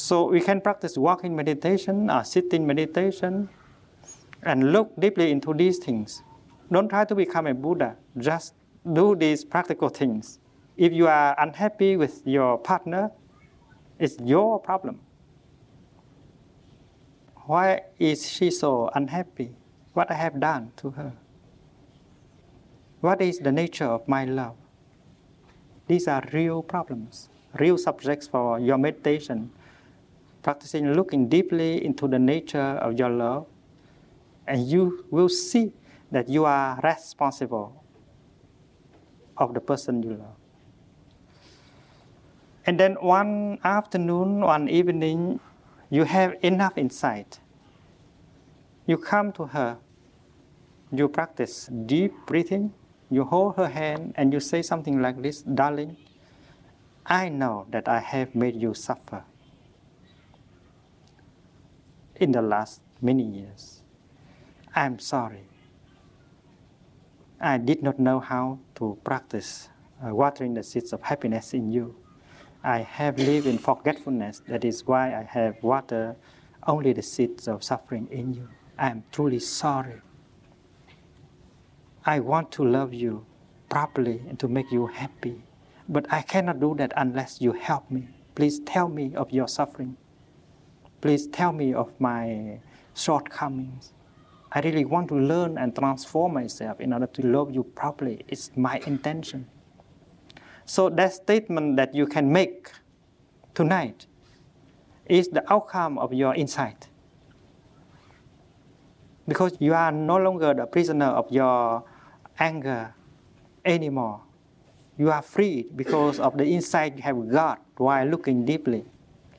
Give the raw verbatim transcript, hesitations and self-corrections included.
So we can practice walking meditation or sitting meditation and look deeply into these things. Don't try to become a Buddha. Just do these practical things. If you are unhappy with your partner, it's your problem. Why is she so unhappy? What I have done to her? What is the nature of my love? These are real problems, real subjects for your meditation. Practicing looking deeply into the nature of your love, and you will see that you are responsible of the person you love. And then one afternoon, one evening, you have enough insight. You come to her, you practice deep breathing, you hold her hand and you say something like this, darling, I know that I have made you suffer in the last many years. I'm sorry. I did not know how to practice uh, watering the seeds of happiness in you. I have lived in forgetfulness. That is why I have watered only the seeds of suffering in you. I am truly sorry. I want to love you properly and to make you happy. But I cannot do that unless you help me. Please tell me of your suffering. Please tell me of my shortcomings. I really want to learn and transform myself in order to love you properly. It's my intention. So that statement that you can make tonight is the outcome of your insight. Because you are no longer the prisoner of your anger anymore. You are free because of the insight you have got while looking deeply.